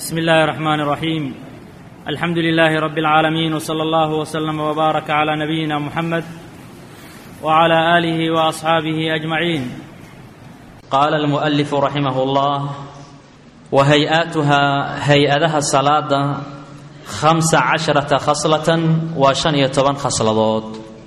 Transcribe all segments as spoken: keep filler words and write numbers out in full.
بسم الله الرحمن الرحيم. الحمد لله رب العالمين، وصلى الله وسلم وبارك على نبينا محمد وعلى آله وأصحابه أجمعين. قال المؤلف رحمه الله: وهيئاتها هيئتها الصلاة خمس عشرة خصلة وشن يتبن خصلات.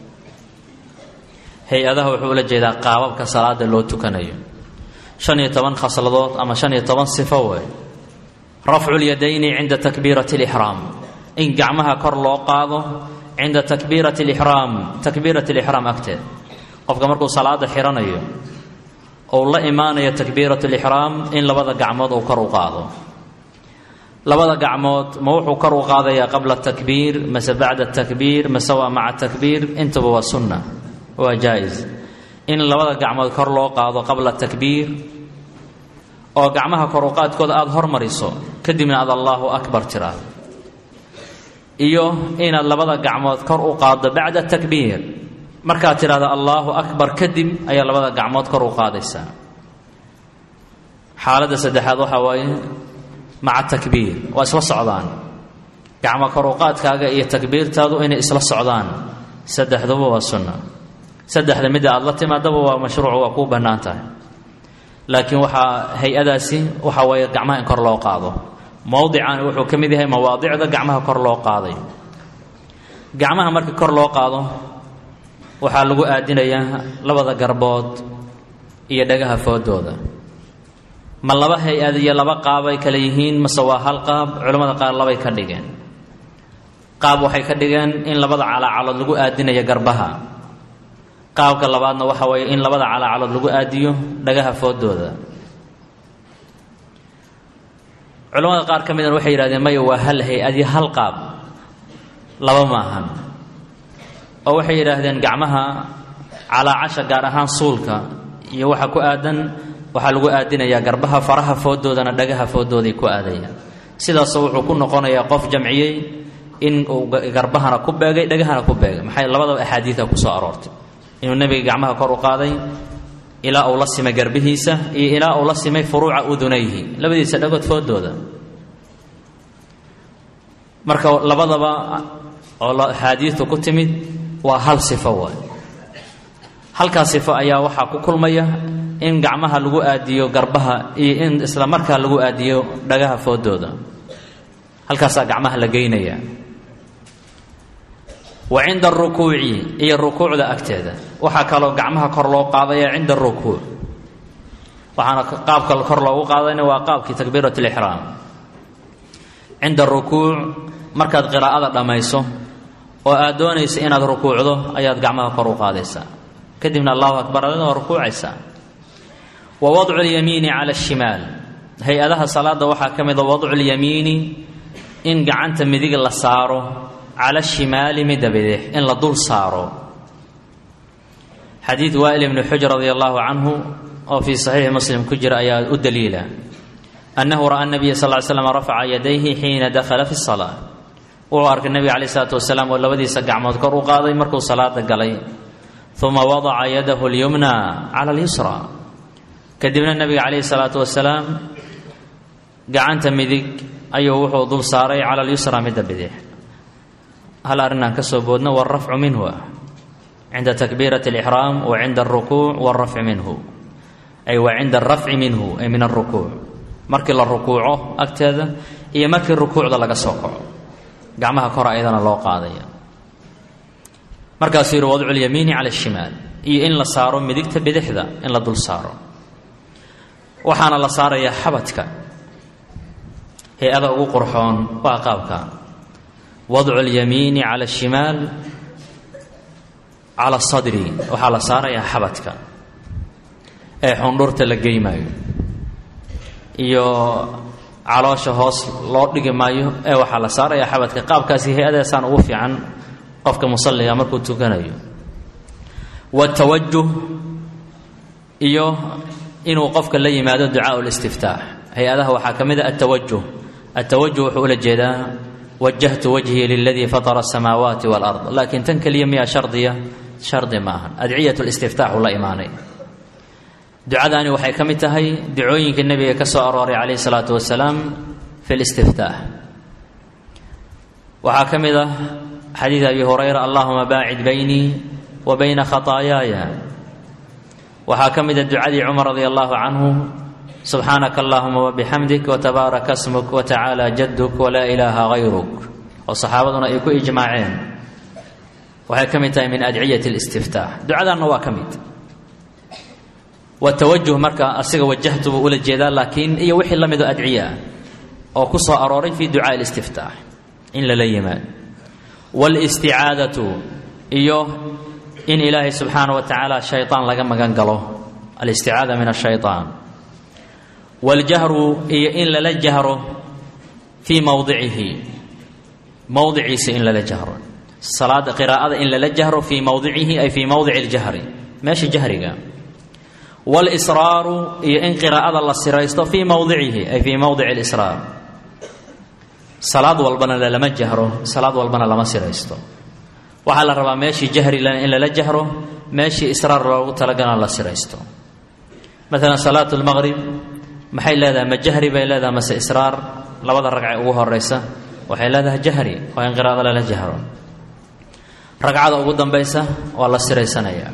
هيئتها وحول جيدا قابك صلاة لو تكنيو شن يتبن خصلات أما شن يتبن صفوه. رفع اليدين عند تكبيرة الإحرام، إن قعمها كر لو قاضه عند تكبيرة الإحرام. تكبيرة الإحرام أكتر قف مركو صلاة حرانيو أو لا إيمانية تكبيرة الإحرام إن لبدا قعمود أو كرو قاضه. لبدا قعمود موحو كرو قاضية قبل التكبير مس بعد التكبير مسوا مع التكبير انتبه سنة وجائز. إن لبدا قعمود كر لو قاضه قبل التكبير oo gacmaha kor u qaadkooda aad hormariso kadibna aad Allahu akbar tiraahdo, iyo inaad labada gacmood kor u qaaddo bacda takbiir. markaad tiraahdo Allahu akbar kadib ayaa labada gacmood kor u qaadaysaa. xaaladda saddexaad waxa waaye maca takbiir, waa isla socdaan gacmo kor u qaadkaaga iyo takbiirtaadu inay isla socdaan. saddexduba waa sunna. saddexda mid aad la timaadaba waa mashruuc, waa ku bannaan tahay. laakiin waxaa hay-adaasi waxa weeye gacmaha in kor loo qaado. mowdican wuxuu ka mid yahay mawaadicda gacmaha kor loo qaaday. gacmaha marka kor loo qaado waxaa lagu aadinayaa labada garbood iyo dhagaha foodooda. ma laba hay-ad iyo laba qaabay kala yihiin mase waa hal qaab? culimmada qaar labay ka dhigeen. qaab waxay ka dhigeen in labada calaacalood lagu aadinayo garbaha. qaabka labaadna waxa weeye in labada calaacalood lagu aadiyo dhagaha foodooda. culimmada qaar ka midna waxay yidhahdeen maya, waa hal hay-ad iyo hal qaab, laba maahan. oo waxay yidhaahdeen gacmaha calaacasha gaar ahaan suulka iyo waxa ku aadan waxaa lagu aadinayaa garbaha, faraha foodoodana dhagaha foodooday ku aadayaan. sidaasoo wuxuu ku noqonayaa qof jamciyey in uu garbahana ku beegay dhagahana ku beegay. maxay labadaba axaadiida ku soo aroortay inuu nebiga gacmaha kor u qaaday ilaa uu la simay garbihiisa iyo ilaa uu la simay furuuca udunayhi, labadiisa dhagood foodooda. marka labadaba oo axaadiistu ku timid waa hal sifo waay. halkaas sifo ayaa waxaa ku kulmaya in gacmaha lagu aadiyo garbaha iyo in isla markaa lagu aadiyo dhagaha foodooda. halkaasaa gacmaha la geynaya. wa cinda arukuuci iyo rukuucda agteeda waxaa kaloo gacmaha kor loo qaadaya cinda arukuuc. waxaana qaabka kor loogu qaadayna waa qaabkii takbiirat alixraam. cinda arukuuc markaad qiraa'ada dhammayso oo aad doonaysa inaad rukuucdo ayaad gacmaha kor u qaadaysaa, kadibna allahu akbar adina waa rukuucaysaa. wa wadcu lyamiini cala ashimaal. hay-adaha salaada waxaa ka mid a wadcu lyamiini, in gacanta midig la saaro cala ashimaali midda bidix in la dul saaro. xadiid waa'il ibni xujr radia allahu canhu oo fii saxiixi muslim ku jira ayaa u daliila annahu ra'a nabiya sal ly slam rafaca yadayhi xiina dakhala fi salaa. wuxuu arkay nebiga calayh isalaatu wasalaam oo labadiisa gacmood kor u qaaday markuu salaada galay. uma wadaca yadahu lyumna cala alyusra. kadibna nebiga calayhi salaatu wasalaam gacanta midig ayuu wuxuu dul saaray cala alyusra midda bidix. hal arrinaan ka soo boodna waalrafcu minhu cinda takbiirati alixraam wa cinda alrukuuc waalrafci minhu, ay wa cinda alrafci minhu ay min alrukuuc. markii la rukuuco agteeda iyo markii rukuucda laga soo kaco gacmaha kor ayadana loo qaadaya. markaasuu yidhi wadcu lyamiini cala ashimaal, iyo in la saaro midigta bidixda in la dul saaro. waxaana la saarayaa xabadka. hay-ada ugu qurxoon waa qaabka wadcu lyamiini cala ashimaal cala asadri. waxaa la saarayaa xabadka ee xundhurta la gey maayo iyo caloosha hoos loo dhigi maayo, ee waxaa la saarayaa xabadka. qaabkaasi hay-adaasaan ugu fiican qofka musalliga markuu tukanayo. watawajuh, iyo inuu qofka la yimaado ducaa listiftaax. hay-adaha waxaa ka mid a atawajuh. atawajuh wuxuu ula jeedaa wajahtu wajhii liladii fatara asamaawaati waalard. laakiin tan keliya miyaa shardiya? shardi maahan. adciyat listiftaaxu la imaanay. ducadaani waxay ka mid tahay ducooyinka nebiga ka soo arooray calayhi salaatu wasalaam fi الاstiftaax. waxaa ka mid ah xadiid abi hurayra allahuma baacid baynii wa bayna khaطaayaaya. waxaa ka mid a ducadii cumar radi allahu canhu subxaanaka allahuma wabixamdik watabaaraka smuk watacaala jaduk walaa ilaaha gayruk, oo saxaabaduna ay ku ijmaaceen. waxay ka mid tahay min adciyati اlistiftaax. ducadanna waa ka mid. watawajuh marka asiga wajahtu buu ula jeedaa, laakiin iyo wixii la mido adciya oo ku soo arooray fi ducaa اlistiftaax in lala yimaado. wاlisticaadatu iyo in ilaahay subxaanaه wa tacaala shayطaan laga magan galo, alisticaada min الshayطaan. waاljahru iyo in lala jahro fii mowdicihi, mowdiciisa in lala jahro. salaada qiraa'ada in lala jahro fii mowdicihi ay fii mowdici اljahri, meesha jahriga. wاlsraaru iyo in qiraa'ada la siraysto fii mowdicihi ay fii mowdici اlsraar. salaad walbana lalama jahro, salaad walbana lama siraysto. waxaa la rabaa meeshii jahri in lala jahro, meeshii israar loogu talagalana la siraysto. maalan salaat lmaqrib maxay leedahay? ma jahri bay leedahay mase israar? labada ragce ugu horeysa waxay leedahay jahri, waa in qiraa'ada lala jahro. ragcada ugu dambaysa waa la siraysanayaa.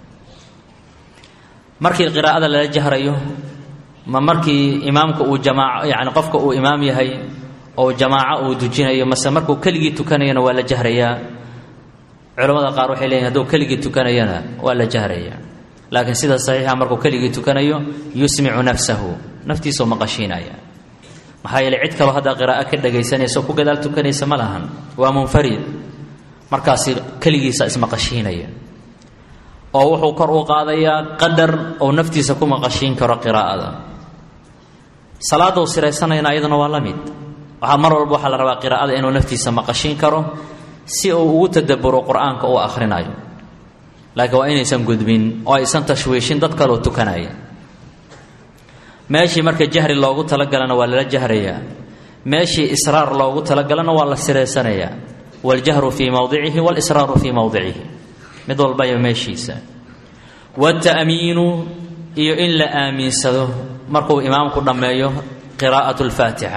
markii qiraa'ada lala jahrayo ma markii imaamka uu jamaaco, yani qofka uu imaam yahay oo jamaaco uu dujinayo, mase markuu keligii tukanayana waa la jahrayaa? culamada qaar waxay leeyihin hadduu keligii tukanayana waa la jahrayaa, laakiin sida saxiixa markuu keligii tukanayo yusmicu nafsahu, naftiisuu maqashiinaya. maxaa yeeley cid kaloo haddaa qiraa'o ka dhagaysanaysa oo ku gadaal tukanaysa ma lahan, waa munfarid. markaasi keligiisa ismaqashiinaya oo wuxuu kor u qaadayaa qadar oo naftiisa ku maqashiin karo qiraa'ada. salaaduu siraysanayna iyaduna waa la mid. waxaa mar walba waxaa la rabaa qiraa'ada inuu naftiisa maqashiin karo si uu ugu tadabburo qur'aanka uu akhrinayo, laakiin waa inaysan gudbin oo aysan tashwiishin dad kaloo tukanaya. meeshii marka jahri loogu talagalana waa lala jahrayaa, meeshii israar loogu talagalana waa la siraysanayaa. waljahru fii mowdicihi walisraaru fii mowdicihi, mid walbayo meeshiisa. wاta'miinu iyo in la aaminsado markuu imaamku dhammeeyo qiraa'at اlfaatixa.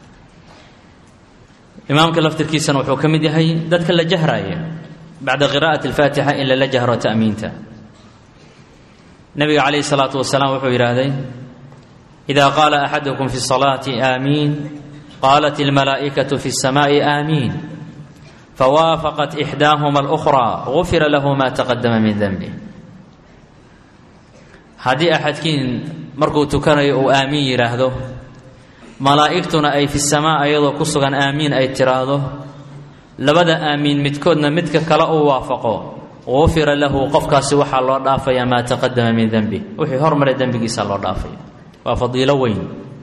imaamka laftirkiisana wuxuu ka mid yahay dadka la jahraaya bacda qiraa'ati اlfaatixa in lala jahro ta'miinta. nabiga calayhi الsalaatu wasalaam wuxuu yidhaahday إida qaala axadukum fi الصalaati aamiin qaalat اlmalaa'ikaةu fi الsamaaءi aamiin fawaafaqat إxdaahuma اlأkhraa gufira lahu ma taqadama min denbih. haddii axadkiin markuu tukanayo uu aamiin yidhaahdo, malaa'igtuna ay fi samaa ayadoo ku sugan aamiin ay tiraahdo, labada aamiin midkoodna midka kale uu waafaqo, gufira lahu qofkaasi waxaa loo dhaafayaa maa taqadama min denbih, wixii hormaray dembigiisa loo dhaafaya. waa fadiilo weyn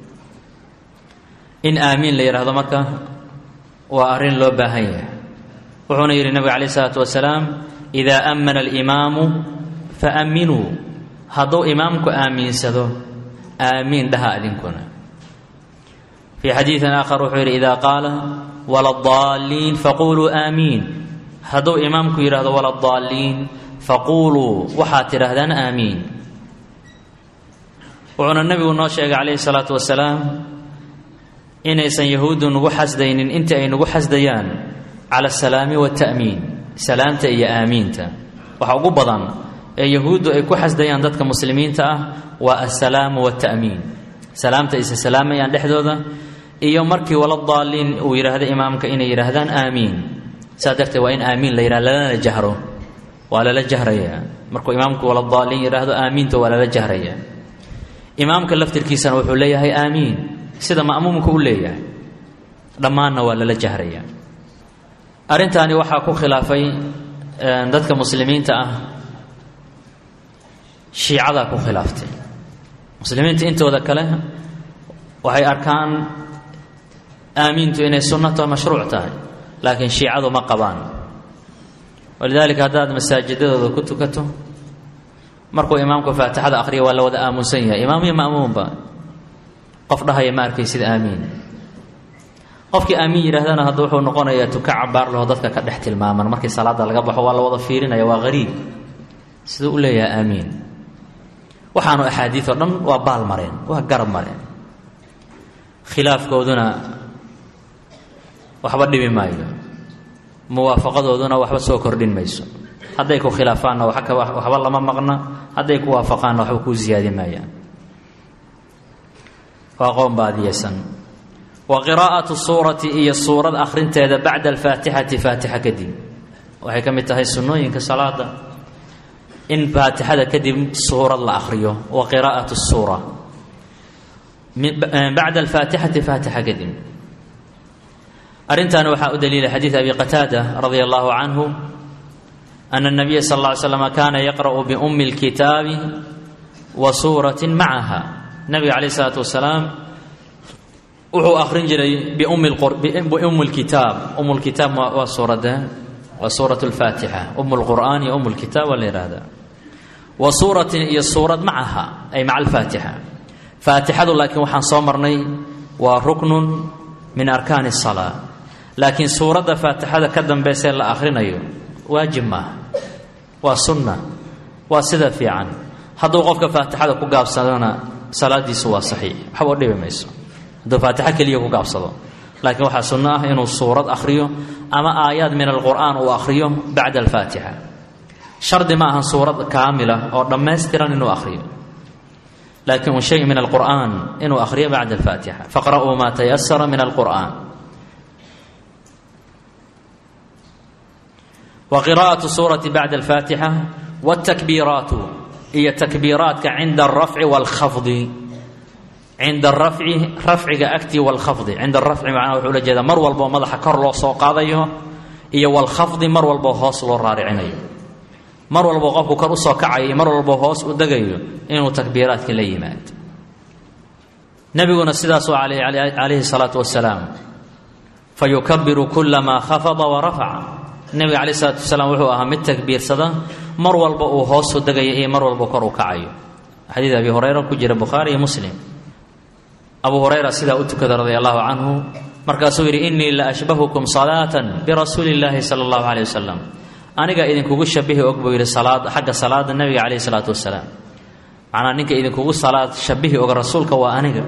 in aamiin la yidhaahdo. marka waa arrin loo baahan yahay. wuxuuna yidhi nabiga calayh isalaatu wasalaam idaa ammana alimaamu faamminuu, hadduu imaamku aamiinsado aamiin dhaha idinkuna. fii xadiidin aakhar wuxuu yidhi idaa qaala waladaalliin faquluu aamiin, hadduu imaamku yidhahdo waladaalliin faquuluu waxaad tidhaahdaan aamiin. wuxuuna nebigu noo sheegay calayhi salaatu wasalaam inaysan yahuuddu nagu xasdaynin intii ay nagu xasdayaan cala asalaami waata'miin, salaamta iyo aamiinta. waxa ugu badan ee yahuuddu ay ku xasdayaan dadka muslimiinta ah waa assalaamu waata'miin, salaamta aysa salaamayaan dhexdooda, iyo markii waladaalliin uu yidhaahdo imaamka inay yidhaahdaan aamiin. saas darteed waa in aamiin la yidhahdo, lalana jahro, waa lala jahrayaa. markuu imaamku waladaalliin yidhaahdo aamiinta waa lala jahrayaa. imaamka laftirkiisana wuxuu leeyahay aamiin sida ma'muumka u leeyahay, dhammaanna waa lala jahrayaa. arrintaani waxaa ku khilaafay dadka muslimiinta ah, shiicadaa ku khilaaftay. muslimiinta intooda kale waxay arkaan aamiintu inay sunnato mashruuc tahay, laakiin shiicadu ma qabaan. walidaalika haddaad masaajidadooda ku tukato, markuu imaamku faatixada akhriya waa la wada aamusan yahay, imaam iyo ma'muumba. qof dhahaya ma arkaysid aamiin. qofkii aamiin yidhaahdana hadda wuxuu noqonayaa tuka cabaar laho dadka ka dhex tilmaaman. markii salaada laga baxo waa la wada fiirinaya, waa hariib siduu u leeyahay aamiin. waxaanu axaadiid oo dhan waa baal mareen, waa garab mareen. khilaafkooduna waxba dhibi maayo muwaafaqadooduna waxba soo kordhin mayso hadday ku khilaafaanna waxba lama maqna hadday ku waafaqaanna waxba kuu ziyaadi maayaan waa qoom baadiyeysan wa qiraa'atu suurati iyo suurad akhrinteeda bacda alfaatixati faatixa kadib waxay ka mid tahay sunnooyinka salaada in faatixada kadib suurad la akhriyo wa qiraa'atu suura bacda alfaatixati faatixa kadib arrintaani waxaa u daliilay xadiid abi qataada radia allahu canhu ana الnabiya sal اlla ly slam kaana yaqra'u biumi اlkitaabi wa suuratin macaha nabiga calayh isalaatu wasalaam wuxuu akhrin jiray biumi lkitaab um lkitaab waa suurada waa suurat lfaatixa um lqur'aan iyo um lkitaab waa la yihahdaa wa suuratin iyo suurad macaha ay maca alfaatixa faatixadu laakiin waxaan soo marnay waa ruknun min arkaani الsalaa laakiin suuradda faatixada ka dambaysee la akhrinayo waajib maaha waa sunna waa sida fiican hadduu qofka faatixada ku gaabsadona salaadiisu waa saxiix waxba dhibi mayso hadduu faatixo keliya ku gaabsado laakiin waxaa sunno ah inuu suurad akhriyo ama aayaad min alqur'aan uu akhriyo bacda alfaatixa shardi ma ahan suurad kaamila oo dhammaystiran inuu akhriyo laakiin un shay min alqur'aan inuu akhriyo bacda alfaatixa faqra'uu maa tayasara min alqur'aan wa qiraa'atu suurati bacda alfaatixa wاtakbiiraatu iyo takbiiraadka cinda alrafci wاlkhafdi cinda arafci rafciga agtii wاlkhafdi cinda arafci macnaha wuxuu ula jeedaa mar walboo madaxa kor loo soo qaadayo iyo wاlkhafdi mar walboo hoos loo raaricinayo mar walboo qofku kor usoo kacayo iyo mar walboo hoos u degayo inuu takbiiraadka la yimaado nebiguna sidaasuu calayhi الsalaatu wasalaam fayukabiru kulamaa khafada warafaca nebiga calayh isalaatu wasalaam wuxuu ahaa mid takbiirsada mar walba uu hoosu degayo iyo mar walba kor u kacayo xadiid abi hurayra ku jira bukhaari iyo muslim abu hurayra sidaa u tukada radia allahu canhu markaasuu yidhi innii la ashbahukum salaatan birasuuli illaahi sala allahu caleyh wasalam aniga idinkugu shabihi og buu yidhi salaad xagga salaada nebiga calayhi salaatu wasalaam macnaa ninka idinkugu salaad shabihi og rasuulka waa aniga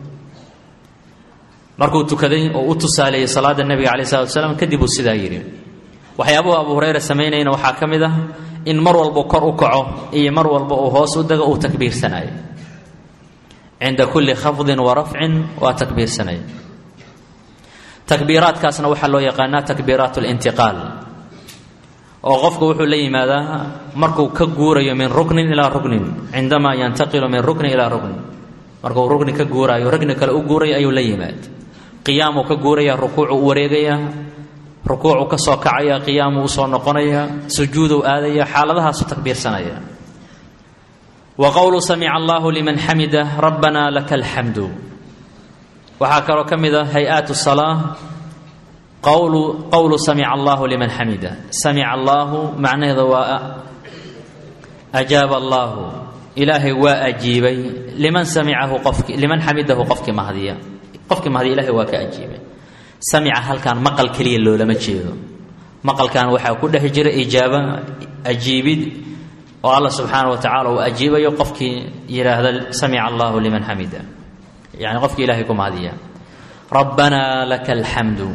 markuu tukaday oo u tusaaleeyey salaada nebiga calayh salatu wasalaam kadib uu sidaa yidhi waxyaabuhu abu hurayra samaynayna waxaa ka mid ah in mar walba kor u kaco iyo mar walba uu hoos u dego uu takbiirsanayo cinda kulli khafdin wa rafcin waa takbiirsanaya takbiiraadkaasna waxaa loo yaqaanaa takbiiraat اlintiqaal oo qofku wuxuu la yimaadaa markuu ka guurayo min ruknin ilaa ruknin cindamaa yantaqilu min ruknin ilaa ruknin markuu rukni ka guuraayo rukni kale u guurayo ayuu la yimaad qiyaamuu ka guuraya rukuucu u wareegaya rukuucu ka soo kacaya qiyaamu u soo noqonaya sujuudu aadaya xaaladahaasu takbiirsanaya wa qowlu samica allahu liman xamida rabbana laka alxamdu waxaa kaloo ka mid a hay-aat salaa qowlu qowlu samica allahu liman xamida samica allahu macnaheeda waa ajaaba allahu ilaahay waa ajiibay liman samicahu qofki liman xamidahu qofkii mahdiya qofkii mahdiya ilaahay waa ka ajiibay samica halkan maqal keliya loolama jeedo maqalkan waxaa ku dhex jira ijaaba ajiibid oo alla subxaana wa tacala uu ajiibayo qofkii yidhaahda samica allahu liman xamida yani qofkii ilahay ku mahdiya rabbanaa laka alxamdu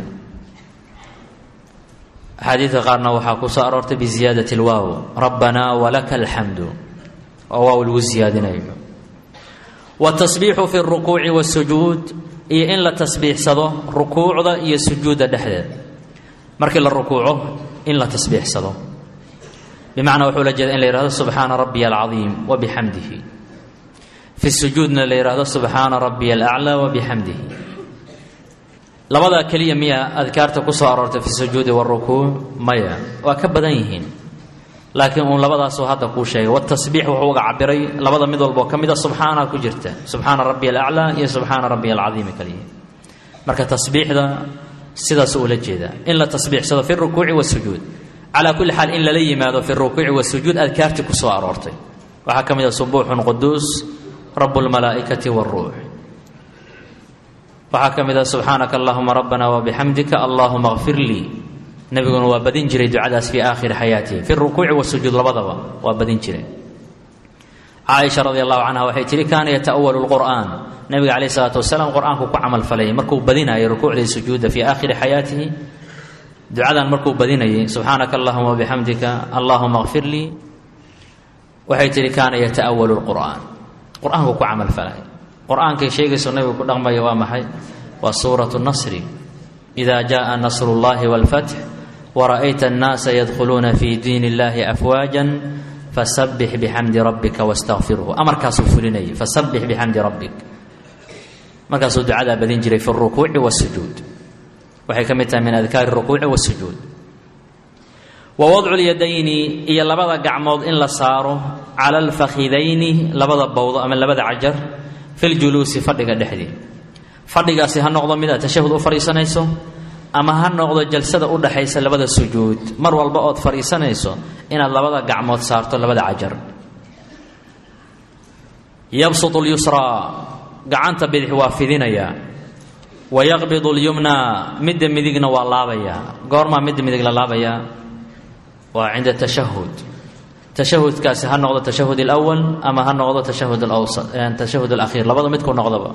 axaadiidka qaarna waxaa ku soo aroortay biziyaadati lwaaw rabbanaa walaka alxamdu oo waaw lagu siyaadinayo watasbiixu fi اrukuuci wاsujuud iyo in la tasbiixsado rukuucda iyo sujuudda dhexdeed markii la rukuuco in la tasbiixsado bimacnaa wuxuu la jeeda in la yihahdo subxaana rabbiya alcadiim wabixamdihi fi sujuudna la yihahdo subxaana rabbiya alaclaa wabixamdihi labadaa keliya miyaa adkaarta ku soo aroortay fi sujuudi warukuuc maya waa ka badan yihiin laakiin uun labadaasuu hadda kuu sheegay watasbiix wuxuu uga cabiray labada mid walboo ka mid a subxaana ku jirta subxaana rabbiya alaclaa iyo subxaana rabbiya alcadiimi kaliya marka tasbiixda sidaas ula jeedaa in la tasbiixsado fi rukuuci wasujuud calaa kulli xaal in lala yimaado fi rukuuci wasujuud adkaartii ku soo aroortay waxaa ka mid a subuuxun quduus rabu lmalaa'ikati waruux waxaa ka mid a subxaanaka allahuma rabbana wabixamdika allahuma kfir lii nabiguna waa badin jiray ducadaas fii aakhiri xayaatihi fi rukuuci wasujuud labadaba waa badin jiray caaisha radi allahu canha waxay tihi kaana yata'awalu lqur'aan nabiga calayhi salaatu wasalaam qur-aanku ku camal falayay markuu badinayay rukuucdii sujuudda fii aakhiri xayaatihi ducadan markuu badinayay subxaanaka allahuma wabixamdika allahuma kfir lii waxay tihi kaana yata'awalu lqur'aan qur-aanku ku camal falay qur-aankay sheegayso nabigu ku dhaqmaya waa maxay waa suuratu nasri idaa jaءa nasru اllahi wاlfatx wara'ayta annaasa yadkhuluuna fii diin illahi afwaajan fasabbix bixamdi rabbika wastakfirhu amarkaasuu fulinayay fasabbix bixamdi rabbik markaasuu ducadaa badin jiray fi اrukuuci wاsujuud waxay ka mid tahay min adkaari اrukuuci wاsujuud wa wadcu lyadayni iyo labada gacmood in la saaro cala alfakhidayni labada bowdo ama labada cajar fi ljuluusi fadhiga dhexdii fadhigaasi ha noqdo mid aad tashahud u fadhiisanayso ama ha noqdo jalsada u dhaxaysa labada sujuud mar walba ood fadhiisanayso inaad labada gacmood saarto labada cajar yabsutu lyusraa gacanta bidix waa fidinayaa wa yaqbidu lyumnaa midda midigna waa laabayaa goormaa midda midig la laabayaa waa cinda tashahud tashahudkaasi ha noqdo tashahud alawal ama ha noqdo tashahud alawsat tashahud alakhiir labada midku noqdaba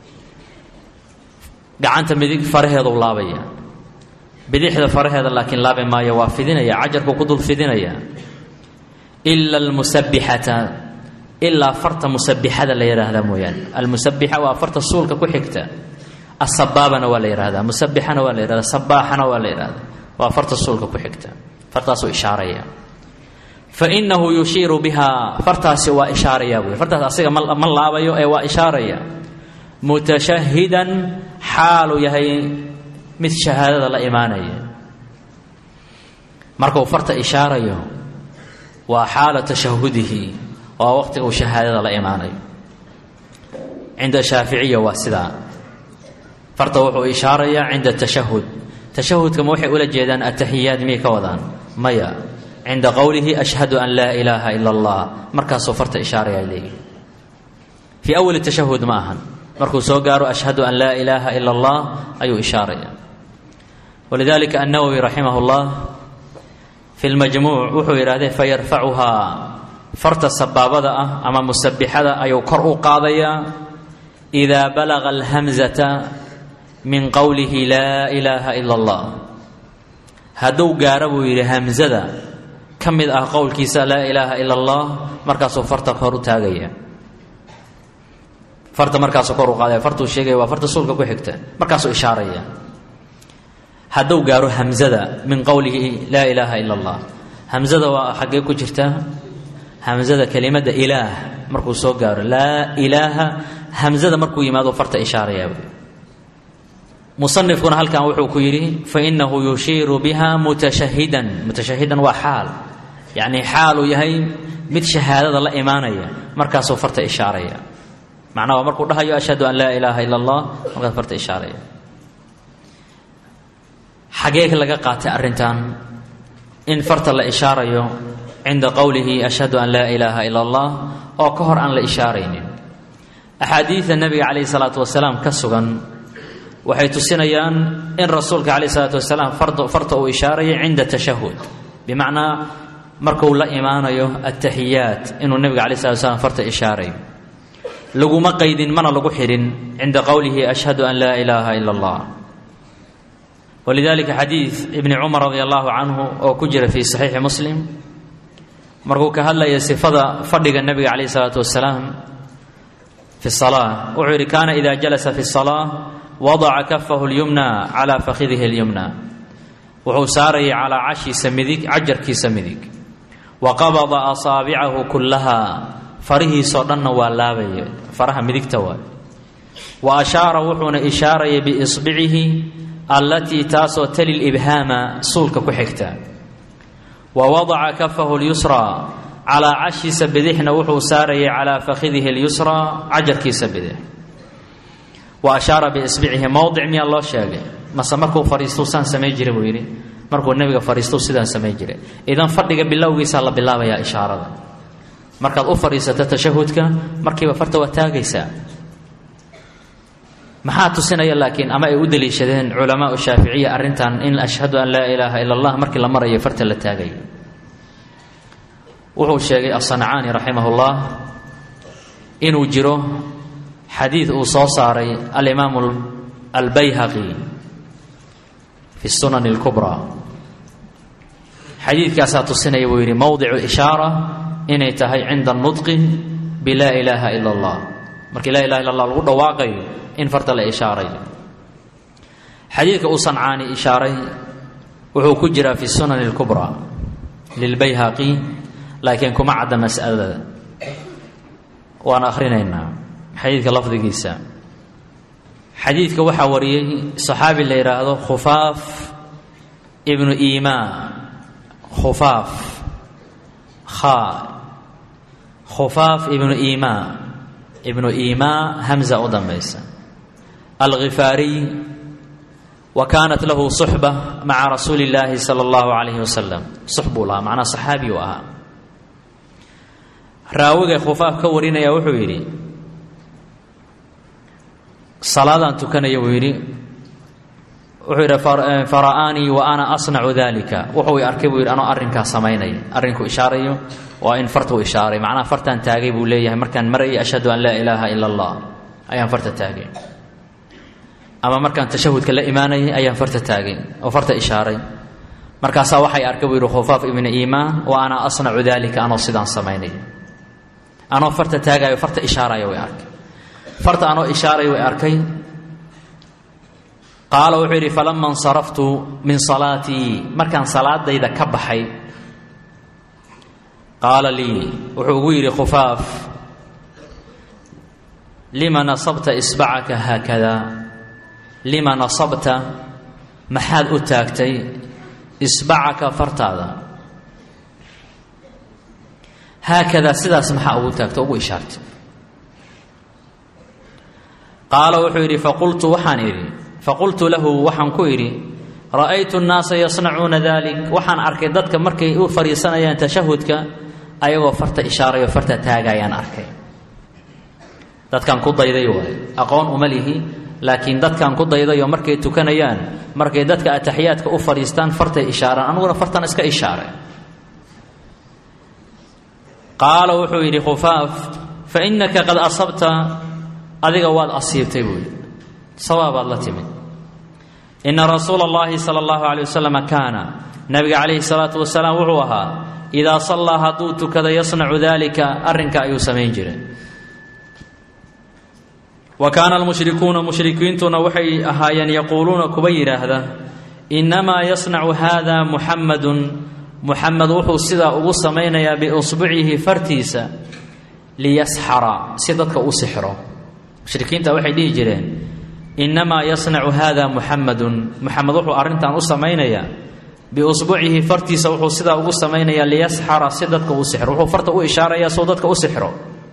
gacanta midig faraheedu laabaya bidixda faraheeda laakiin laabi maayo waa fidinaya cajarku ku dul fidinaya ila almusabbixata ilaa farta musabbixada la yidhaahdaa mooyaane almusabbixa waa farta suulka ku xigta asabaabana waa la yidhahdaa musabbixana waa la yidhahdaa sabaaxana waa la yidhahdaa waa farta suulka ku xigta fartaasuu ishaaraya fainahu yushiiru bihaa fartaasi waa ishaaraya buy fartaas asiga ma ma laabayo ee waa ishaaraya mutashahidan xaaluu yahay mid shahaadada la imaanaya markuu farta ishaarayo waa xaala tashahudihi waa waqtiga uu shahaadada la imaanayo cinda shaaficiya waa sidaa farta wuxuu ishaarayaa cinda tashahud tashahudka ma waxay ula jeedaan ataxiyaad miyay ka wadaan maya cinda qowlihi ashhadu an laa ilaaha ila allah markaasuu farta ishaaraya leeyihi fii awali tashahud ma ahan markuu soo gaaro ashhadu an laa ilaaha ila allah ayuu ishaaraya walidalika annawowi raximah llah fi lmajmuuc wuxuu yidhahdee fayarfacuhaa farta sabaabada ah ama musabbixada ayuu kor u qaadayaa idaa balaga alhamzata min qowlihi laa ilaaha ila allah hadduu gaaro buu yidhi hamzada ka mid ah qowlkiisa laa ilaaha ila allah markaasuu farta kor u taagaya farta markaasuu kor u qaadaya fartuu sheegaya waa farta suulka ku xigta markaasuu ishaaraya hadduu gaaro hamzada min qowlihi laa ilaaha ila allah hamzada waa xaggee ku jirtaa hamzada kelimada ilaah markuu soo gaaro laa ilaaha hamzada markuu yimaado farta ishaaraya musanifkuna halkan wuxuu ku yidhi fainahu yushiiru biha mutashahidan mutashahidan waa xaal yacni xaaluu yahay mid shahaadada la imaanaya markaasuu farta ishaaraya macnaha waa markuu dhahayo ashhadu an laa ilaaha ila allah markaas farta ishaaraya xagee laga qaatay arrintan in farta la ishaarayo cinda qowlihi ashhadu an laa ilaaha ila allah oo ka hor aan la ishaaraynin axaadiida nabiga calayhi salaatu wasalaam ka sugan waxay tusinayaan in rasuulka calayhi salaatu wasalaam farta uu ishaarayay cinda tashahud bimacnaa markuu la imaanayo ataxiyaat inuu nabiga calayhi salatu wasalaam farta ishaarayo laguma qaydin mana lagu xidhin cinda qowlihi ashhadu an laa ilaaha ila allah walidalika xadiid ibni cumar radi allahu canhu oo ku jira fii saxiixi muslim markuu ka hadlaya sifada fadhiga nabiga calayhi salaatu wasalaam fi salaa wuxuu yidhi kaana ida jalasa fi salaa wadaca kafahu lyumna calaa fakhidihi اlyumna wuxuu saarayay calaa cashiisa midig cajarkiisa midig wa qabada asaabicahu kullaha farihiisoo dhanna waa laabaya faraha midigta waay wa ashaara wuxuuna ishaarayay biisbicihi allatii taasoo tali libhaama suulka ku xigta wa wadaca kafahu lyusraa calaa cashiisa bidixna wuxuu saarayay calaa fakhidihi اlyusraa cajarkiisa bidix wa ashaara biisbicihi mowdic miyaa loo sheegay mase markuu fadhiistuu saan samay jiray buu yidhi markuu nebiga fadhiistuu sidaan samay jiray idan fadhiga bilowgiisaa la bilaabayaa ishaarada markaad u fadhiisato tashahudka markiiba farta waa taagaysaa maxaa tusinaya laakiin ama ay u daliishadeen culamaau shaaficiya arrintan in ashhadu an laa ilaaha ila allah markii la marayo farta la taagay wuxuu sheegay asancaani raximah ullah inuu jiro xadiid uu soo saaray alimaamu albayhaqi fi sunan اlkubraa. xadiidkaasaa tusinaya buu yidhi mowdicu ishaara inay tahay cinda nudqi bilaa ilaaha ila اllah, markii laa ilaha illa allah lagu dhawaaqayo in farta la ishaarayo. xadiidka uu sancaani ishaaray wuxuu ku jiraa fi sunan اlkubraa lilbayhaqi, laakiin kuma cadda mas'alada. waan akhrinaynaa xadiidka lafdigiisa. xadiidka waxaa wariyey saxaabi la yidhaahdo khufaaf ibnu imaa. khufaaf kha khufaaf ibnu imaa ibnu imaa hamza u dambaysa alghifaariy, wa kaanat lahu suxba maca rasuuli illaahi sala allahu calayhi wasalam. sux buu lahaa, macnaa saxaabi uu ahaa. raawiga khufaaf ka warinaya wuxuu yidhi salaadaan tukanaya buu yidhi wuxuu yidhi fara'aanii wa ana asnacu dalika, wuxuu i arkay buu yidhi anoo arrinkaas samaynaya. arrinku ishaarayo waa in fartuu ishaaray, macnaha fartaan taagay buu leeyahay markaan marayay ashhadu an laa ilaaha ila allah ayaan farta taagay, ama markaan tashahudka la imaanayay ayaan farta taagay oo farta ishaaray. markaasaa waxay arkay buu yidhi khufaaf ibnu imaa wa ana asnacu dalika, anoo sidaan samaynaya, anoo farta taagayo farta ishaaraya way arkay. farta anoo ishaaray way arkay. qaala wuxuu yidhi falama insaraftu min salaatii, markaan salaadayda ka baxay, qaala lii wuxuu ugu yidhi khufaaf lima nasabta isbacaka haakada, lima nasabta maxaad u taagtay isbacaka fartaada, haakada sidaas maxaa ugu taagta ugu ishaartay. qaala wuxuu yidhi faqultu waxaan idhi faqultu lahu waxaan ku idhi ra'aytu nnaasa yasnacuuna dalik, waxaan arkay dadka markay u fadhiisanayaan tashahudka ayagoo farta ishaarayo farta taagayaan arkay. dadkaan ku dayday waay, aqoon uma lihi, laakiin dadkaan ku daydayo markay tukanayaan markay dadka ataxiyaadka u fadhiistaan fartay ishaaraan, aniguna fartan iska ishaaray. qaala wuxuu yidhi khufaaf fa innaka qad asabta, adiga waad asiibtay buu yidhi, sawaabaad la timid. ina rasuula اllahi salى اllahu alيyه wasalam kaana, nabiga calayhi الsalaatu wasalaam wuxuu ahaa idaa sallaa hadduu tukado yasnacu dalika, arrinka ayuu samayn jiray. wa kaana almushrikuuna mushrikiintuna waxay ahaayeen yaquuluuna kuba yidhaahda inamaa yasnacu hada muxamadun, muxamed wuxuu sidaa ugu samaynayaa biusbucihi fartiisa liyasxara, si dadka u sixro. mushrikiinta waxay dhihi jireen inamaa yasnacu hada muxamadun, muxamed wuxuu arrintan u samaynayaa biusbucihi fartiisa, wuxuu sidaa ugu samaynayaa liyasxara, si dadka u sixro. wuxuu farta u ishaarayaa soo dadka u sixro.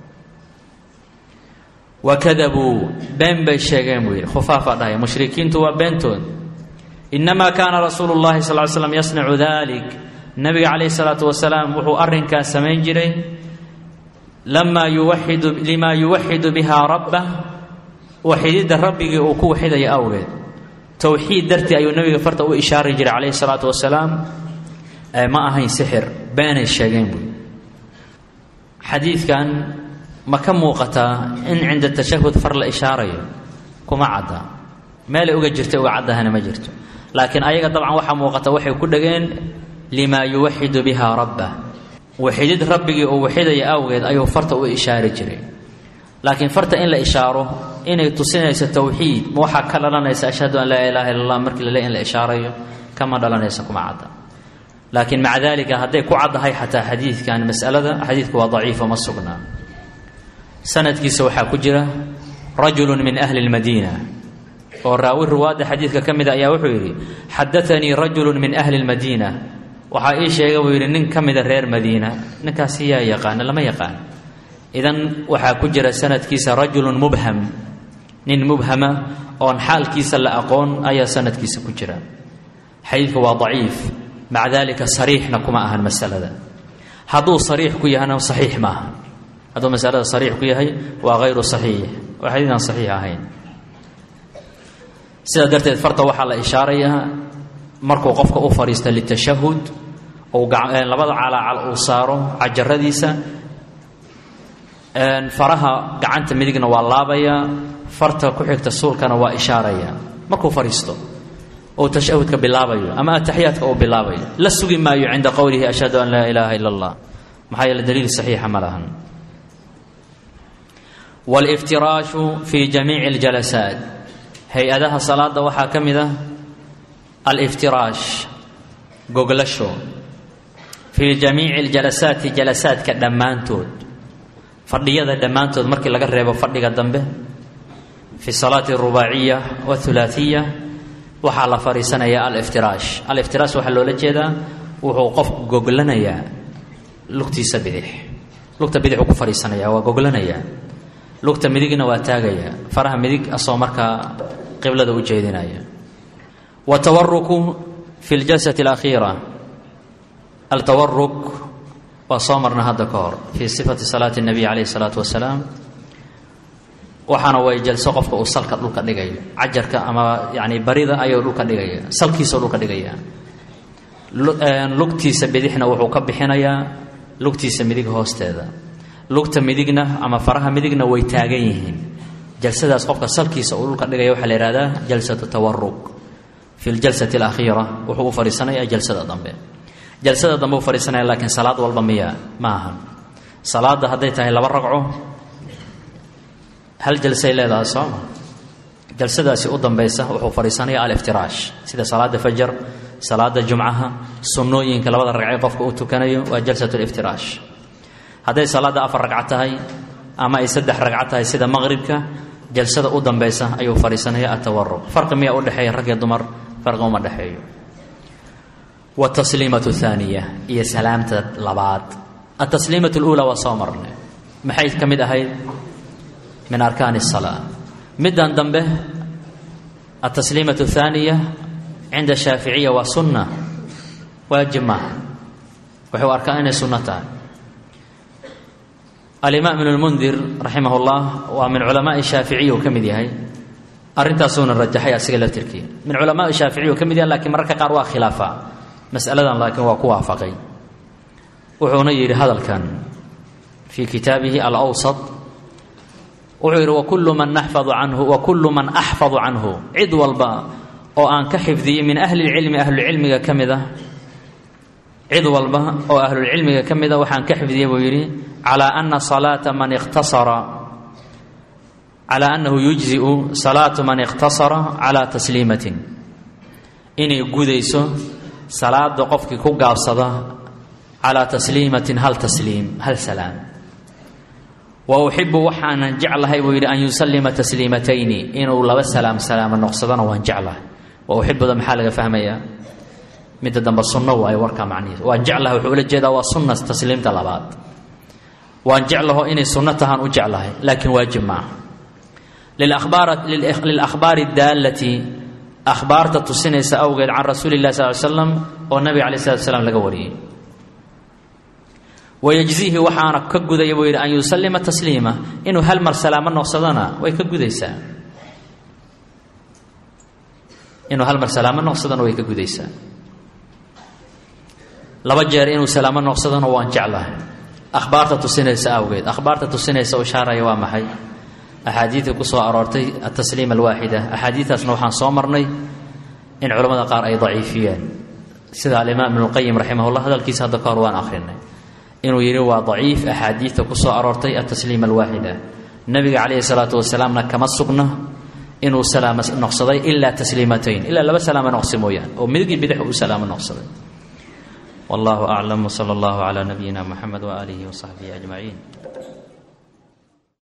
wakadabuu, been bay sheegeen buu yidhi khufaafaa dhahay, mushrikiintu waa beentood. inamaa kaana rasuulu llahi sal ly slam yasnacu dalik, nabiga calayhi salaatu wasalaam wuxuu arrinkaas samayn jiray lamaa yuwaxidu limaa yuwaxidu bihaa rabbah, waxididda rabbigii uu ku waxidaya awgeed. towxiid dartii ayuu nabiga farta u ishaari jiray calayhi salaatu wasalaam, ee ma ahayn sixir, beenay sheegeen buy. xadiidkan ma ka muuqataa in cinda tashahud far la ishaarayo? kuma cadda, meelay uga jirtay uga caddahana ma jirto. laakiin ayaga dabcan waxaa muuqata waxay ku dhageen limaa yuwaxidu bihaa rabbah, waxidid rabbigii uu waxidaya awgeed ayuu farta u ishaari jiray. laakiin farta in la ishaaro inay tusinayso towxiid, ma waxaa ka dhalanaysa ashhadu an laa ilaaha illa allah markii lale in la ishaarayo? kama dhalanaysa, kuma cadda. laakiin maca daalika hadday ku caddahay xataa xadiidkan mas'alada, xadiidku waa daciifo, ma sugnaa. sanadkiisa waxaa ku jira rajulu min ahli اlmadiina, oo raawi ruwaadda xadiidka ka mida ayaa wuxuu yidhi xadaanii rajulu min ahli اlmadiina, waxaa ii sheega buu yidhi nin ka mida reer madiina. ninkaasi yaa yaqaana? lama yaqaan. idan waxaa ku jira sanadkiisa rajulun mubham, nin mubhama oon xaalkiisa la aqoon ayaa sanadkiisa ku jira. xadiidka waa daciif, maca daalika sariixna kuma ahan masalada. hadduu sariix ku yahana saxiix maaha. hadduu masalada sariix ku yahay waa hayru saxiix, waa xadiid aan saxiix ahayn. sidaa darteed farta waxaa la ishaarayaa markuu qofka u fadhiista litashahud, ou labada calaacal uu saaro cajaradiisa, faraha gacanta midigna waa laabaya farta ku xigta suulkana waa ishaaraya markuu fariisto oo tashahudka bilaabayo ama ataxiyaadka oo bilaabayo la sugi maayo cinda qowlihi ashhadu an laa ilaaha ila allah maxaa yeele daliil saxiixa ma lahan waliftiraashu fi jamiici aljalasaat hay-adaha salaada waxaa ka mid ah aliftiraash goglasho fii jamiici aljalasaati jalasaadka dhammaantood fadhiyada dhammaantood markii laga reebo fadhiga dambe fi salaati arubaaciya wathulaathiya waxaa la fariisanayaa aliftiraash aliftiraash waxaa loola jeedaa wuxuu qofku goglanayaa lugtiisa bidix lugta bidix uu ku fariisanaya waa goglanayaa lugta midigna waa taagaya faraha midig asoo markaa qiblada u jeedinaya watawaruku fi ljalsati alakhiira altawaruk waa soo marna hadda ka hor fii sifati salaati الnabiy calayhi الsalaatu wasalaam waxaana way jalso qofka uu salka dhulka dhigayo cajarka ama yani barida ayuu dhulka dhigaya salkiisao dhulka dhigaya lugtiisa bidixna wuxuu ka bixinayaa lugtiisa midig hoosteeda lugta midigna ama faraha midigna way taagan yihiin jalsadaas qofka salkiisa uu dhulka dhigaya waxaa la yihahdaa jalsatu tawaruk fi ljalsati alakhiira wuxuu u fadhiisanayaa jalsada dambe jalsada dambe u fadhiisanaya laakiin salaad walba miya ma ahan salaada hadday tahay laba ragco hal jalsay leedahay sooma jalsadaasi u dambaysa wuxuu fadhiisanaya aliftiraash sida salaada fajar salaada jumcaha sunnooyinka labada ragcee qofka uu tukanayo waa jalsatu liftiraash hadday salaada afar ragco tahay ama ay saddex ragco tahay sida maqribka jalsada u dambaysa ayuu fadhiisanaya atawaruq farqi miyaa u dhexeeya rag iyo dumar farqi uma dhexeeyo watasliimatu thaaniya iyo salaamta labaad atasliimatu luulaa waa soo marnay maxay ka mid ahayd min arkaani الsalaa middan dambe atasliimatu thaaniya cinda shaaficiya waa sunna waajib maaha wuxuu arkaa inay sunno tahay alimaam ibn lmundir raximah اllah waa min culamaai shaaficiya uu ka mid yahay arrintaasuuna rajaxay asiga laftirkii min culamaai shaaficiya uu ka mid yahay lakiin mararka qaar waa khilaafa masaladan laakiin waa ku waafaqay wuxuuna yidhi hadalkan fii kitaabihi alawsat wuxuu yidhi wakullu man naxfadu canhu wakullu man axfadu canhu cid walba oo aan ka xifdiyey min ahli lcilmi ahlulcilmiga ka mid ah cid walba oo ahlulcilmiga ka mid a waxaan ka xifdiyey buu yidhi calaa ana salaata man ikhtasara calaa annahu yujziu salaatu man ikhtasara calaa tasliimatin inay gudayso salaada qofkii ku gaabsada calaa tasliimatin hal tasliim hal salaam wa uxibu waxaanan jeclahay buu yidhi an yusallima tasliimatayni inuu laba salaam salaamo noqsadana waan jeclahay wa uxibuda maxaa laga fahmayaa midda dambe sunno waayo warkaa macnihiis waan jeclahay wuxuu ula jeedaa waa sunna tasliimta labaad waan jeclaho inay sunno tahaan u jeclahay laakiin waajib maaha lilakhbaari daallati akhbaarta tusinaysa awgeed can rasuuli lah sal l slam oo nabiga alay slatu slam laga wariyey wayajzihi waxaana ka gudaya buu yidhi an yusallima tasliima inuu hal mar salaamo noqsadana way ka gudaysaa inuu hal mar salaamo noqsadana way ka gudaysaa laba jeer inuu salaamo noqsadana waan jeclahay akhbaarta tusinaysa awgeed akhbaarta tusinaysa u shaaraya waa maxay axaadiidii ku soo aroortay atasliima alwaaxida axaadiidaasna waxaan soo marnay in culamada qaar ay daciifiyeen sida alimaam ibnulqayim raximahullah hadalkiisa hadda ka hor waan akhrinay inuu yidhi waa daciif axaadiidta ku soo aroortay atasliima alwaaxida nabiga calayhi salaatu wasalaamna kama sugna inuu salaamo noqsaday ilaa tasliimatayn ilaa laba salaamo noqsi mooyaan oo midigii bidix uu salaamo noqsaday wallahu aclam wsala allahu calaa nabiyina muxamed waaalihi wasaxbihi ajmaciin